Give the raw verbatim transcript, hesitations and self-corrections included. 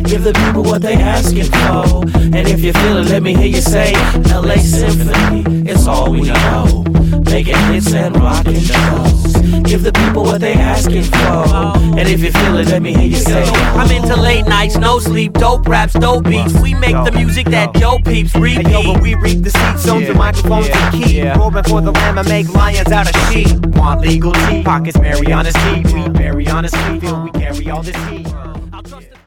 Give the people what they asking for. And if you feel it, let me hear you say L A Symphony, it's all we know. Making hits and rocking shows. Give the people what they asking for. And if you feel it, let me hear you say I'm into late nights, no sleep, dope raps, dope beats. We make the music that Joe peeps repeat. Hey, yo, but we reap the seeds, so the microphone's the key. Roaring for the land, I make lions out of sheep. Want legal tea, pockets Mariana's deep. We Mariana's deep, feel we carry all this heat.